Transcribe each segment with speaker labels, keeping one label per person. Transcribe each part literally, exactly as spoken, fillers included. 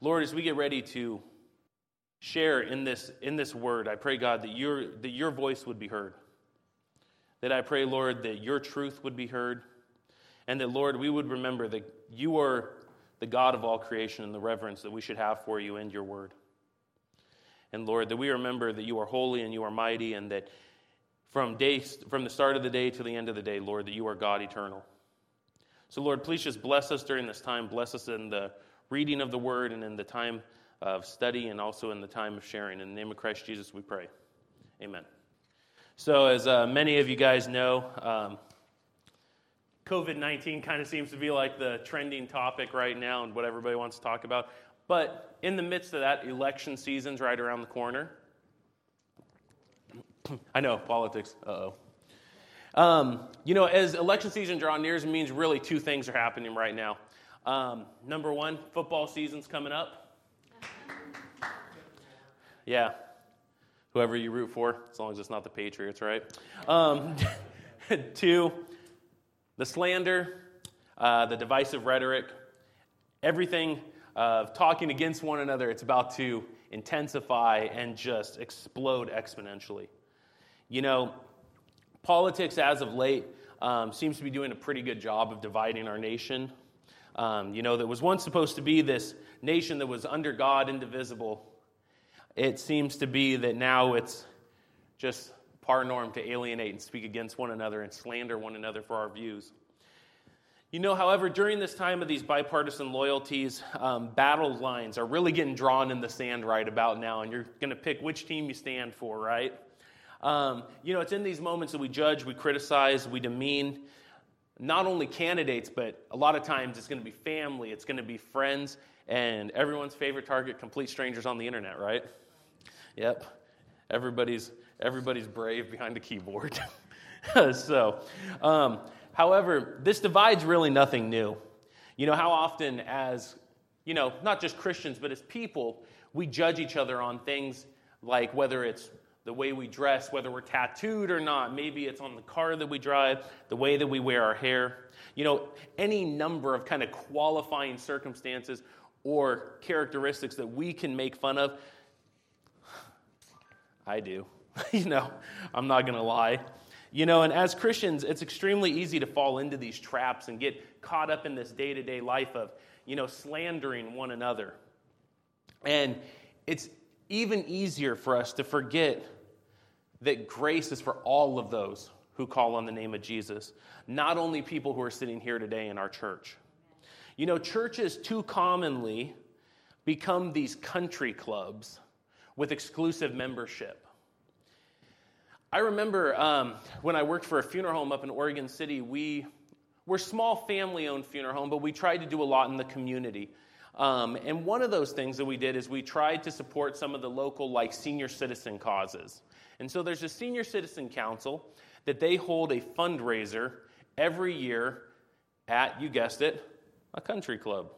Speaker 1: Lord, as we get ready to share in this in this word, I pray, God, that your that your voice would be heard. That I pray, Lord, that your truth would be heard. And that, Lord, we would remember that you are the God of all creation and the reverence that we should have for you and your word. And, Lord, that we remember that you are holy and you are mighty, and that from day, from the start of the day to the end of the day, Lord, that you are God eternal. So, Lord, please just bless us during this time. Bless us in the reading of the word and in the time of study and also in the time of sharing. In the name of Christ Jesus, we pray. Amen. So, as uh, many of you guys know, um, covid nineteen kind of seems to be like the trending topic right now and what everybody wants to talk about. But in the midst of that, election season's right around the corner. I know, politics, uh-oh. Um, you know, as election season draws near, it means really two things are happening right now. Um, number one, football season's coming up. Yeah, whoever you root for, as long as it's not the Patriots, right? Um, two, the slander, uh, the divisive rhetoric, everything of talking against one another, it's about to intensify and just explode exponentially. You know, politics as of late um, seems to be doing a pretty good job of dividing our nation. Um, you know, that was once supposed to be this nation that was under God, indivisible. It seems to be that now it's just par norm to alienate and speak against one another and slander one another for our views. You know, however, during this time of these bipartisan loyalties, um, battle lines are really getting drawn in the sand right about now, and you're going to pick which team you stand for, right? Um, you know, it's in these moments that we judge, we criticize, we demean not only candidates, but a lot of times it's going to be family, it's going to be friends, and everyone's favorite target, complete strangers on the internet, right? Yep. Everybody's everybody's brave behind a keyboard. so, um, however, this divide's really nothing new. You know, how often as, you know, not just Christians, but as people, we judge each other on things like whether it's the way we dress, whether we're tattooed or not. Maybe it's on the car that we drive, the way that we wear our hair. You know, any number of kind of qualifying circumstances or characteristics that we can make fun of. I do. you know, I'm not going to lie. You know, and as Christians, it's extremely easy to fall into these traps and get caught up in this day-to-day life of, you know, slandering one another. And it's even easier for us to forget that grace is for all of those who call on the name of Jesus, not only people who are sitting here today in our church. You know, churches too commonly become these country clubs with exclusive membership. I remember um, when I worked for a funeral home up in Oregon City, we were a small family-owned funeral home, but we tried to do a lot in the community. Um, and one of those things that we did is we tried to support some of the local, like, senior citizen causes. And so there's a senior citizen council that they hold a fundraiser every year at, you guessed it, a country club.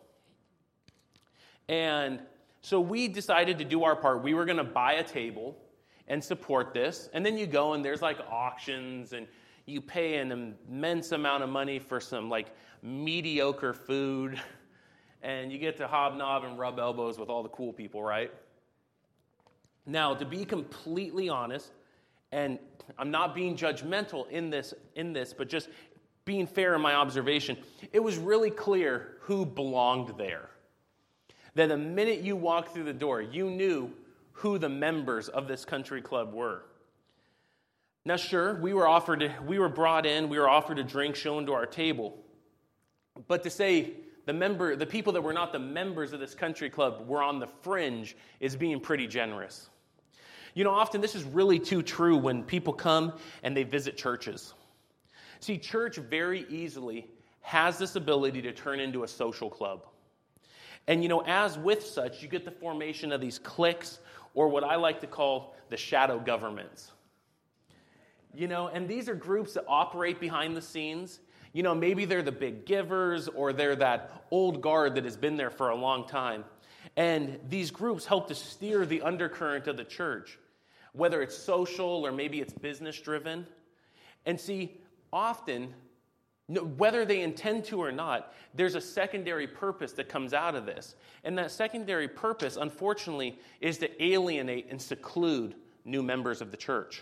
Speaker 1: And so we decided to do our part. We were going to buy a table and support this. And then you go and there's like auctions and you pay an immense amount of money for some like mediocre food. And you get to hobnob and rub elbows with all the cool people, right? Now, to be completely honest, and I'm not being judgmental in this, in this, but just being fair in my observation, it was really clear who belonged there. That the minute you walked through the door, you knew who the members of this country club were. Now, sure, we were offered, we were brought in, we were offered a drink shown to our table. But to say the member, the people that were not the members of this country club were on the fringe is being pretty generous. You know, often this is really too true when people come and they visit churches. See, church very easily has this ability to turn into a social club. And, you know, as with such, you get the formation of these cliques, or what I like to call the shadow governments. You know, and these are groups that operate behind the scenes. You know, maybe they're the big givers, or they're that old guard that has been there for a long time. And these groups help to steer the undercurrent of the church, whether it's social or maybe it's business-driven. And see, often No, whether they intend to or not, there's a secondary purpose that comes out of this. And that secondary purpose, unfortunately, is to alienate and seclude new members of the church.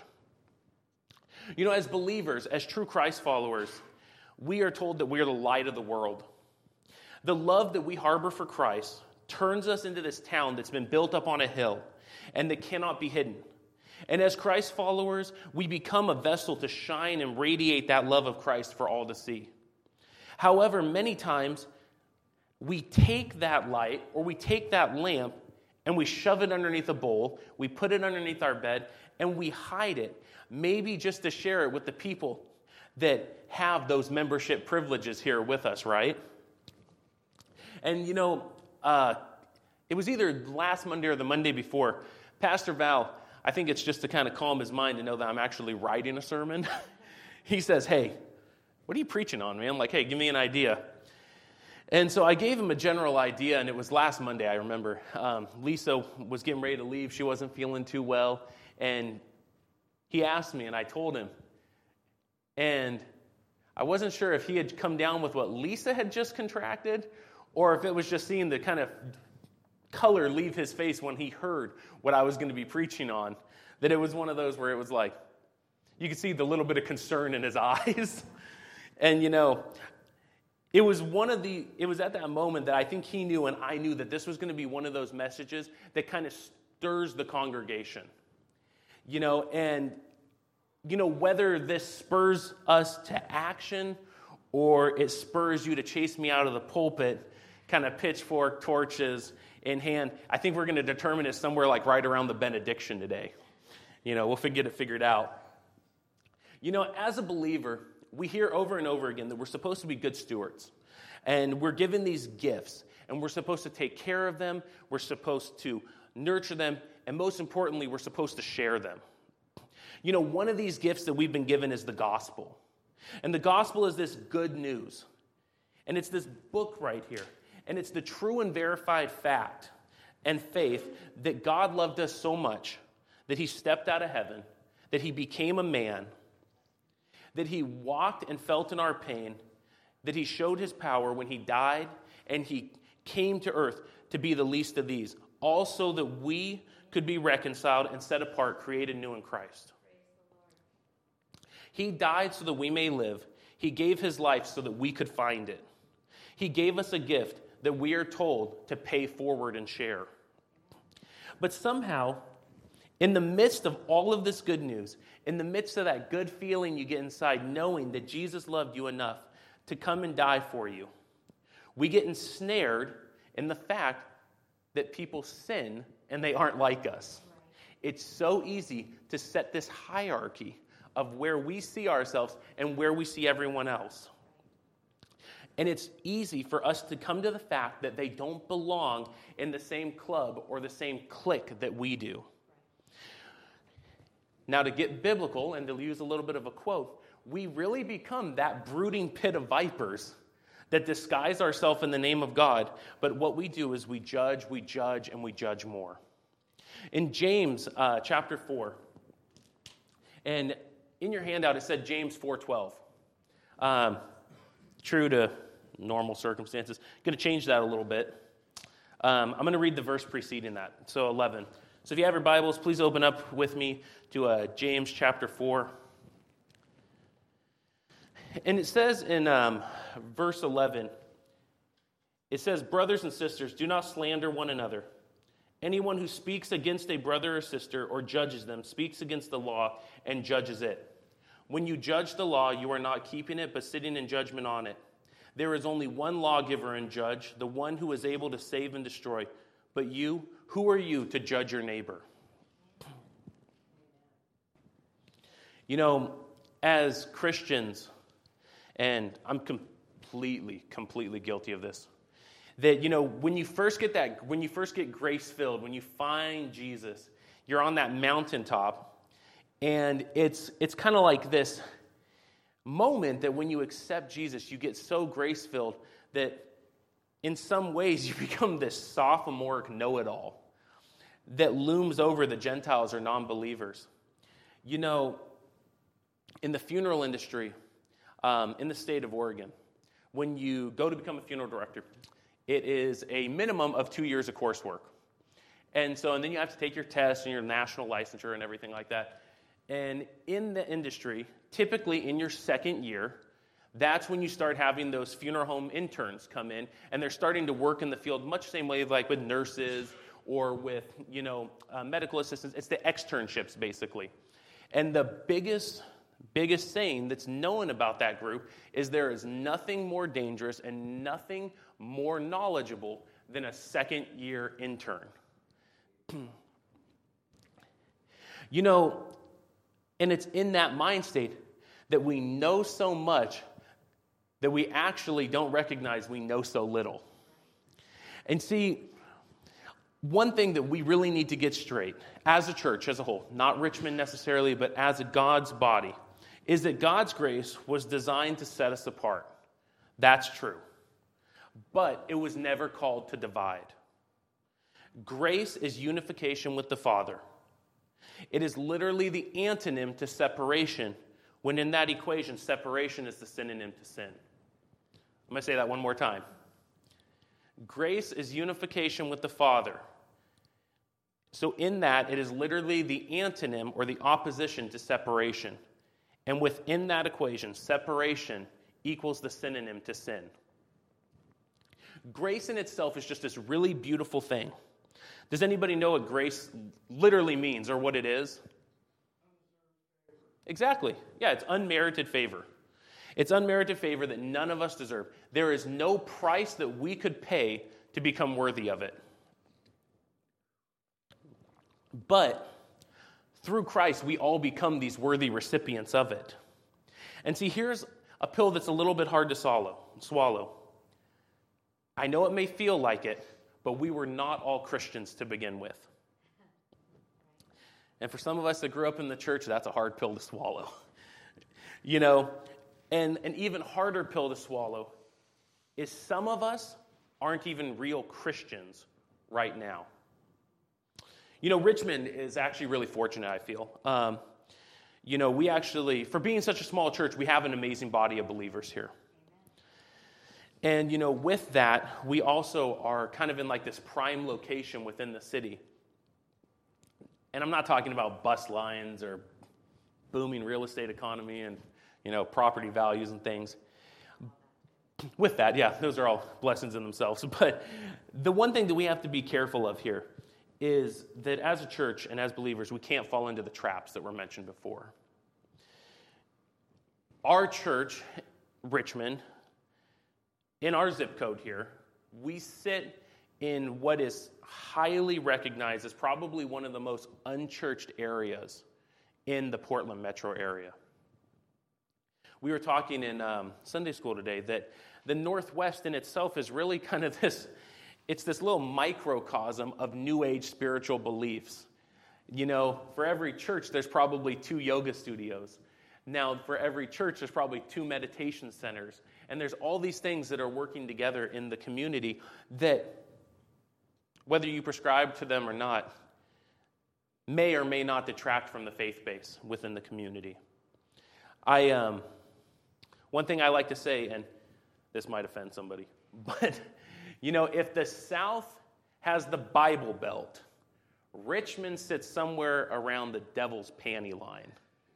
Speaker 1: You know, as believers, as true Christ followers, we are told that we are the light of the world. The love that we harbor for Christ turns us into this town that's been built up on a hill and that cannot be hidden. And as Christ followers, we become a vessel to shine and radiate that love of Christ for all to see. However, many times we take that light or we take that lamp and we shove it underneath a bowl, we put it underneath our bed, and we hide it, maybe just to share it with the people that have those membership privileges here with us, right? And you know, uh, it was either last Monday or the Monday before, Pastor Val, I think it's just to kind of calm his mind to know that I'm actually writing a sermon. He says, hey, what are you preaching on, man? I'm like, hey, give me an idea. And so I gave him a general idea, and it was last Monday, I remember. Um, Lisa was getting ready to leave. She wasn't feeling too well. And he asked me, and I told him. And I wasn't sure if he had come down with what Lisa had just contracted, or if it was just seeing the kind of color leave his face when he heard what I was going to be preaching on, that it was one of those where it was like, you could see the little bit of concern in his eyes. And, you know, it was one of the, it was at that moment that I think he knew and I knew that this was going to be one of those messages that kind of stirs the congregation. You know, and, you know, whether this spurs us to action or it spurs you to chase me out of the pulpit, kind of pitchfork, torches in hand, I think we're going to determine it somewhere like right around the benediction today. You know, we'll get it figured out. You know, as a believer, we hear over and over again that we're supposed to be good stewards. And we're given these gifts. And we're supposed to take care of them. We're supposed to nurture them. And most importantly, we're supposed to share them. You know, one of these gifts that we've been given is the gospel. And the gospel is this good news. And it's this book right here. And it's the true and verified fact and faith that God loved us so much that he stepped out of heaven, that he became a man, that he walked and felt in our pain, that he showed his power when he died, and he came to earth to be the least of these, all so that we could be reconciled and set apart, created new in Christ. He died so that we may live. He gave his life so that we could find it. He gave us a gift that we are told to pay forward and share. But somehow, in the midst of all of this good news, in the midst of that good feeling you get inside, knowing that Jesus loved you enough to come and die for you, we get ensnared in the fact that people sin and they aren't like us. It's so easy to set this hierarchy of where we see ourselves and where we see everyone else. And it's easy for us to come to the fact that they don't belong in the same club or the same clique that we do. Now, to get biblical and to use a little bit of a quote, we really become that brooding pit of vipers that disguise ourselves in the name of God. But what we do is we judge, we judge, and we judge more. In James uh, chapter four, and in your handout it said James four twelve. Um, true to normal circumstances. Going to change that a little bit. Um, I'm going to read the verse preceding that, so eleven. So if you have your Bibles, please open up with me to uh, James chapter four. And it says in um, verse eleven, it says, "Brothers and sisters, do not slander one another. Anyone who speaks against a brother or sister or judges them speaks against the law and judges it. When you judge the law, you are not keeping it, but sitting in judgment on it. There is only one lawgiver and judge, the one who is able to save and destroy. But you, who are you to judge your neighbor?" You know, as Christians, and I'm completely, completely guilty of this, that, you know, when you first get that, when you first get grace-filled, when you find Jesus, you're on that mountaintop, and it's it's kind of like this moment that when you accept Jesus, you get so grace-filled that in some ways you become this sophomoric know-it-all that looms over the Gentiles or non-believers. You know, in the funeral industry, um, in the state of Oregon, when you go to become a funeral director, it is a minimum of two years of coursework. And so, and then you have to take your test and your national licensure and everything like that. And in the industry, typically in your second year, that's when you start having those funeral home interns come in, and they're starting to work in the field much the same way like with nurses or with, you know, uh, medical assistants. It's the externships, basically. And the biggest, biggest saying that's known about that group is there is nothing more dangerous and nothing more knowledgeable than a second-year intern. You know, and it's in that mind state that we know so much that we actually don't recognize we know so little. And see, one thing that we really need to get straight as a church as a whole, not Richmond necessarily, but as a God's body, is that God's grace was designed to set us apart. That's true. But it was never called to divide. Grace is unification with the Father. It is literally the antonym to separation, when in that equation, separation is the synonym to sin. I'm going to say that one more time. Grace is unification with the Father. So in that, it is literally the antonym or the opposition to separation. And within that equation, separation equals the synonym to sin. Grace in itself is just this really beautiful thing. Does anybody know what grace literally means or what it is? Exactly. Yeah, it's unmerited favor. It's unmerited favor that none of us deserve. There is no price that we could pay to become worthy of it. But through Christ, we all become these worthy recipients of it. And see, here's a pill that's a little bit hard to swallow. swallow. I know it may feel like it, but we were not all Christians to begin with. And for some of us that grew up in the church, that's a hard pill to swallow. You know, and an even harder pill to swallow is some of us aren't even real Christians right now. You know, Richmond is actually really fortunate, I feel. Um, you know, we actually, for being such a small church, we have an amazing body of believers here. And, you know, with that, we also are kind of in like this prime location within the city. And I'm not talking about bus lines or booming real estate economy and, you know, property values and things. With that, yeah, those are all blessings in themselves. But the one thing that we have to be careful of here is that as a church and as believers, we can't fall into the traps that were mentioned before. Our church, Richmond, in our zip code here, we sit in what is highly recognized as probably one of the most unchurched areas in the Portland metro area. We were talking in um, Sunday school today that the Northwest in itself is really kind of this, it's this little microcosm of New Age spiritual beliefs. You know, for every church, there's probably two yoga studios. Now, for every church, there's probably two meditation centers. And there's all these things that are working together in the community that, whether you prescribe to them or not, may or may not detract from the faith base within the community. I, um, one thing I like to say, and this might offend somebody, but, you know, if the South has the Bible Belt, Richmond sits somewhere around the devil's panty line.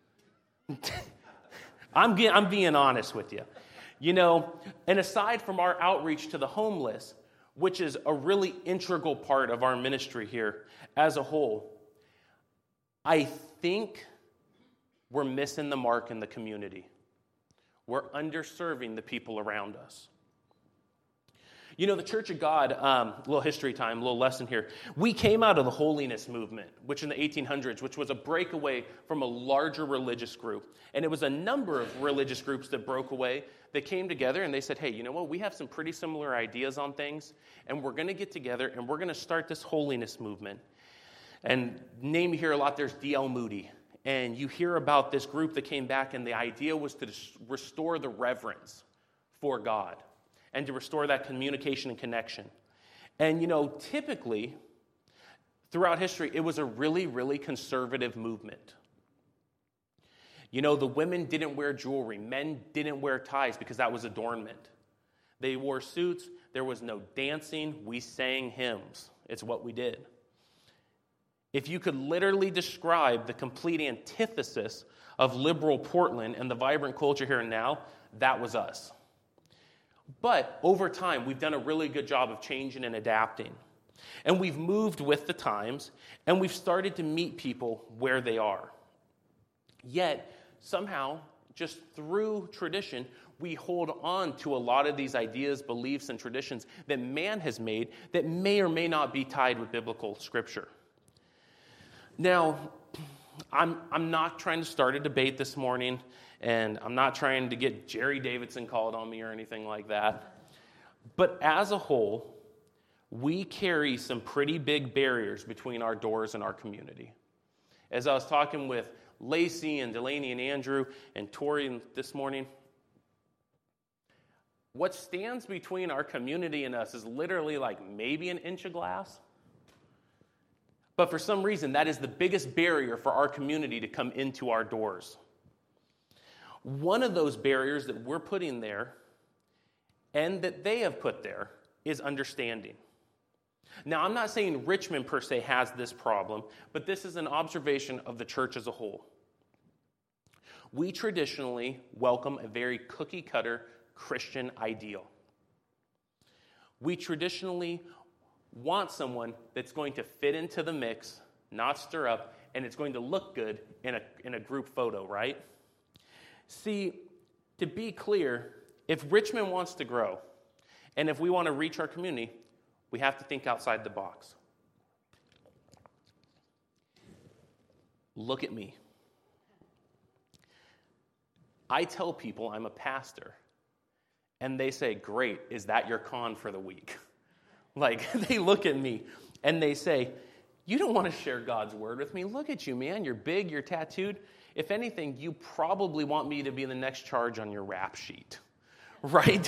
Speaker 1: I'm, I'm being honest with you. You know, and aside from our outreach to the homeless, which is a really integral part of our ministry here as a whole, I think we're missing the mark in the community. We're underserving the people around us. You know, the Church of God, um, a little history time, a little lesson here. We came out of the holiness movement, which in the eighteen hundreds, which was a breakaway from a larger religious group. And it was a number of religious groups that broke away, that came together and they said, hey, you know what? We have some pretty similar ideas on things, and we're going to get together and we're going to start this holiness movement. And name you hear a lot, there's D L Moody. And you hear about this group that came back, and the idea was to restore the reverence for God and to restore that communication and connection. And, you know, typically, throughout history, it was a really, really conservative movement. You know, the women didn't wear jewelry. Men didn't wear ties because that was adornment. They wore suits. There was no dancing. We sang hymns. It's what we did. If you could literally describe the complete antithesis of liberal Portland and the vibrant culture here and now, that was us. But over time, we've done a really good job of changing and adapting. And we've moved with the times, and we've started to meet people where they are. Yet, somehow, just through tradition, we hold on to a lot of these ideas, beliefs, and traditions that man has made that may or may not be tied with biblical scripture. Now, I'm, I'm not trying to start a debate this morning, and I'm not trying to get Jerry Davidson called on me or anything like that. But as a whole, we carry some pretty big barriers between our doors and our community. As I was talking with Lacey and Delaney and Andrew and Tori this morning, what stands between our community and us is literally like maybe an inch of glass. But for some reason, that is the biggest barrier for our community to come into our doors. One of those barriers that we're putting there and that they have put there is understanding. Now, I'm not saying Richmond per se has this problem, but this is an observation of the church as a whole. We traditionally welcome a very cookie-cutter Christian ideal. We traditionally want someone that's going to fit into the mix, not stir up, and it's going to look good in a, in a group photo, right? See, to be clear, if Richmond wants to grow, and if we want to reach our community, we have to think outside the box. Look at me. I tell people I'm a pastor, and they say, "Great, is that your con for the week?" Like, they look at me, and they say, "You don't want to share God's word with me. Look at you, man. You're big, you're tattooed. If anything, you probably want me to be the next charge on your rap sheet." Right?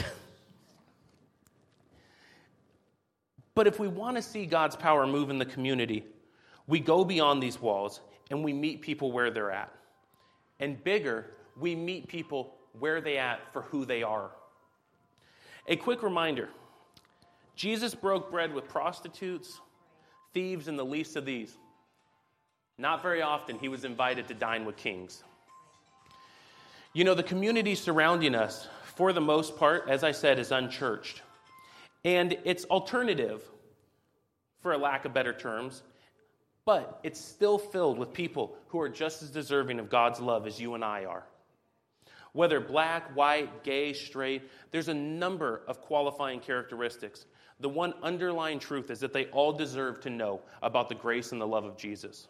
Speaker 1: But if we want to see God's power move in the community, we go beyond these walls and we meet people where they're at. And bigger, we meet people where they at for who they are. A quick reminder, Jesus broke bread with prostitutes, thieves, and the least of these. Not very often he was invited to dine with kings. You know, the community surrounding us, for the most part, as I said, is unchurched. And it's alternative, for a lack of better terms, but it's still filled with people who are just as deserving of God's love as you and I are. Whether black, white, gay, straight, there's a number of qualifying characteristics. The one underlying truth is that they all deserve to know about the grace and the love of Jesus.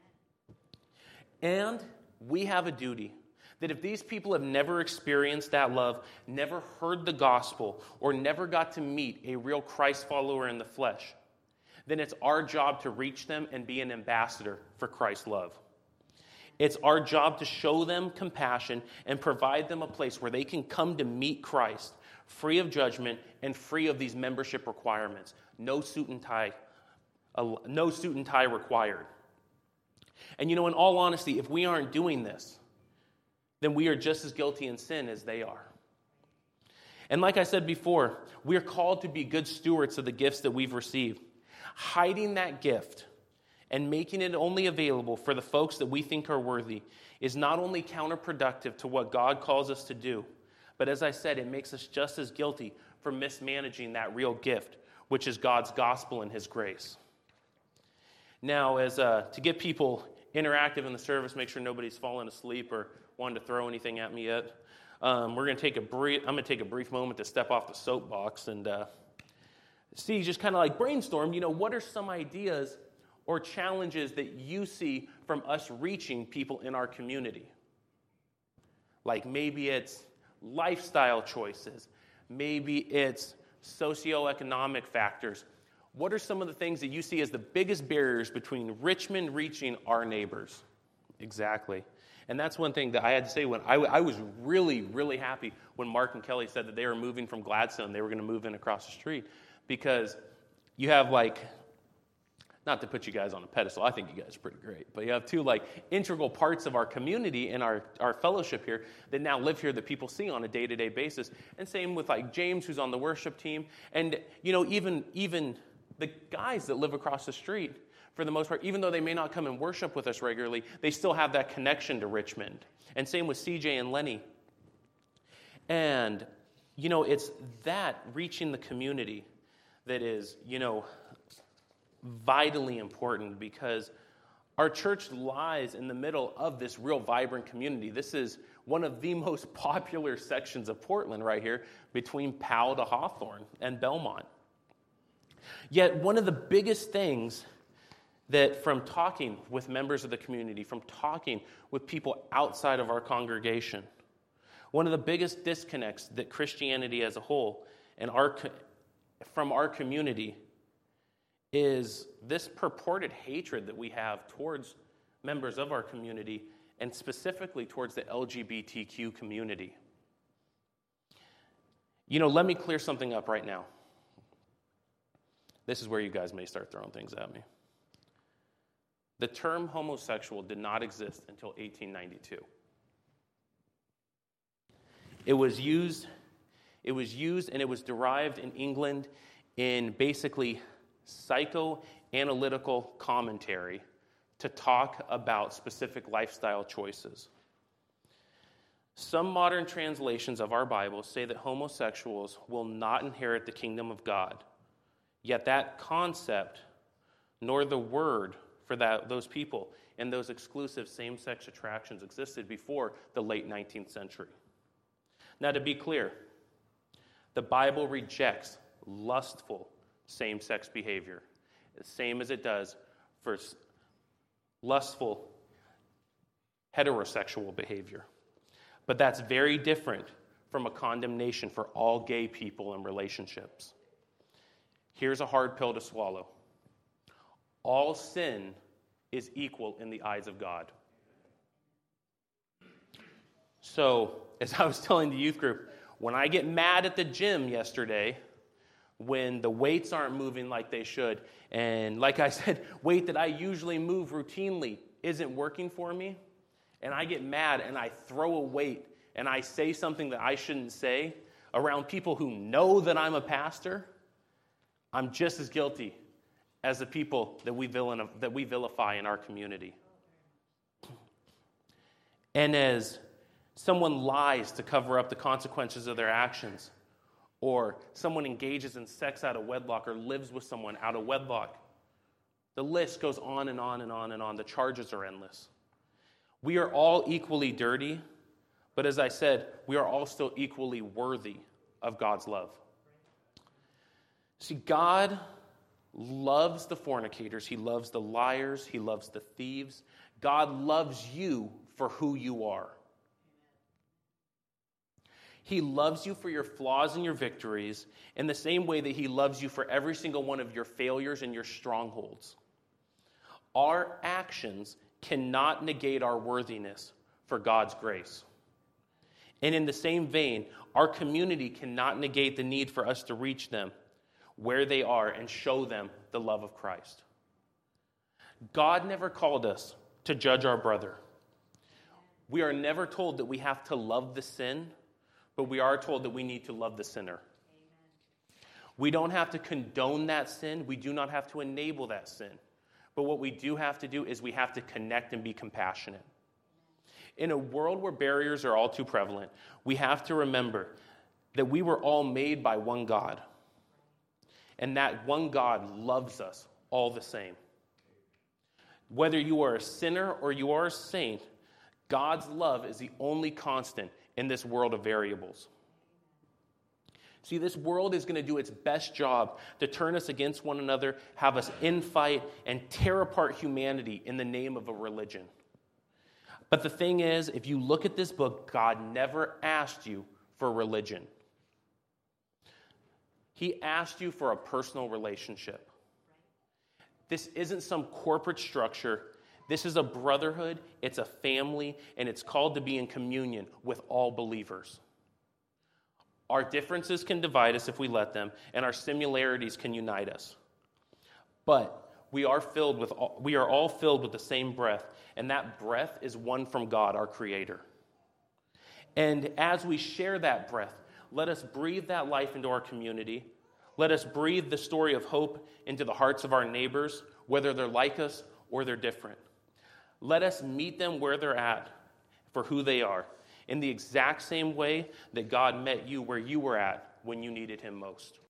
Speaker 1: And we have a duty that if these people have never experienced that love, never heard the gospel, or never got to meet a real Christ follower in the flesh, then it's our job to reach them and be an ambassador for Christ's love. It's our job to show them compassion and provide them a place where they can come to meet Christ, free of judgment and free of these membership requirements. No suit and tie, uh, no suit and tie required. And you know, in all honesty, if we aren't doing this, then we are just as guilty in sin as they are. And like I said before, we are called to be good stewards of the gifts that we've received. Hiding that gift and making it only available for the folks that we think are worthy is not only counterproductive to what God calls us to do, but as I said, it makes us just as guilty for mismanaging that real gift, which is God's gospel and his grace. Now, as uh, to get people interactive in the service, make sure nobody's fallen asleep or wanted to throw anything at me yet. Um, we're going to take a brief. I'm going to take a brief moment to step off the soapbox and uh, see, just kind of like brainstorm. You know, what are some ideas or challenges that you see from us reaching people in our community? Like maybe it's lifestyle choices, maybe it's socioeconomic factors. What are some of the things that you see as the biggest barriers between Richmond reaching our neighbors? Exactly. And that's one thing that I had to say when I, I was really, really happy when Mark and Kelly said that they were moving from Gladstone. They were going to move in across the street because you have like not to put you guys on a pedestal, I think you guys are pretty great, but you have two like integral parts of our community and our, our fellowship here that now live here that people see on a day-to-day basis. And same with like James, who's on the worship team, and you know, even even the guys that live across the street, for the most part, even though they may not come and worship with us regularly, they still have that connection to Richmond. And same with C J and Lenny. And you know, it's that reaching the community that is, you know, vitally important, because our church lies in the middle of this real vibrant community. This is one of the most popular sections of Portland right here, between Powell to Hawthorne and Belmont. Yet one of the biggest things that from talking with members of the community, from talking with people outside of our congregation, one of the biggest disconnects that Christianity as a whole and our from our community is this purported hatred that we have towards members of our community, and specifically towards the L G B T Q community. You know, let me clear something up right now. This is where you guys may start throwing things at me. The term homosexual did not exist until eighteen ninety-two. It was used, it was used and it was derived in England in basically psychoanalytical commentary to talk about specific lifestyle choices. Some modern translations of our Bible say that homosexuals will not inherit the kingdom of God. Yet that concept, nor the word for that, those people and those exclusive same-sex attractions existed before the late nineteenth century. Now, to be clear, the Bible rejects lustful same-sex behavior, the same as it does for lustful heterosexual behavior. But that's very different from a condemnation for all gay people in relationships. Here's a hard pill to swallow. All sin is equal in the eyes of God. So, as I was telling the youth group, when I get mad at the gym yesterday, when the weights aren't moving like they should, and like I said, weight that I usually move routinely isn't working for me, and I get mad and I throw a weight and I say something that I shouldn't say around people who know that I'm a pastor, I'm just as guilty as the people that we villain, that we vilify in our community. And as someone lies to cover up the consequences of their actions, or someone engages in sex out of wedlock or lives with someone out of wedlock, the list goes on and on and on and on. The charges are endless. We are all equally dirty, but as I said, we are all still equally worthy of God's love. See, God loves the fornicators. He loves the liars. He loves the thieves. God loves you for who you are. He loves you for your flaws and your victories in the same way that he loves you for every single one of your failures and your strongholds. Our actions cannot negate our worthiness for God's grace. And in the same vein, our community cannot negate the need for us to reach them where they are and show them the love of Christ. God never called us to judge our brother. We are never told that we have to love the sin, but we are told that we need to love the sinner. Amen. We don't have to condone that sin. We do not have to enable that sin. But what we do have to do is we have to connect and be compassionate. In a world where barriers are all too prevalent, we have to remember that we were all made by one God. And that one God loves us all the same. Whether you are a sinner or you are a saint, God's love is the only constant in this world of variables. See, this world is going to do its best job to turn us against one another, have us infight, and tear apart humanity in the name of a religion. But the thing is, if you look at this book, God never asked you for religion. He asked you for a personal relationship. This isn't some corporate structure. This is a brotherhood, it's a family, and it's called to be in communion with all believers. Our differences can divide us if we let them, and our similarities can unite us. But We are filled with all, we are all filled with the same breath, and that breath is one from God, our Creator. And as we share that breath, let us breathe that life into our community. Let us breathe the story of hope into the hearts of our neighbors, whether they're like us or they're different. Let us meet them where they're at for who they are, in the exact same way that God met you where you were at when you needed him most.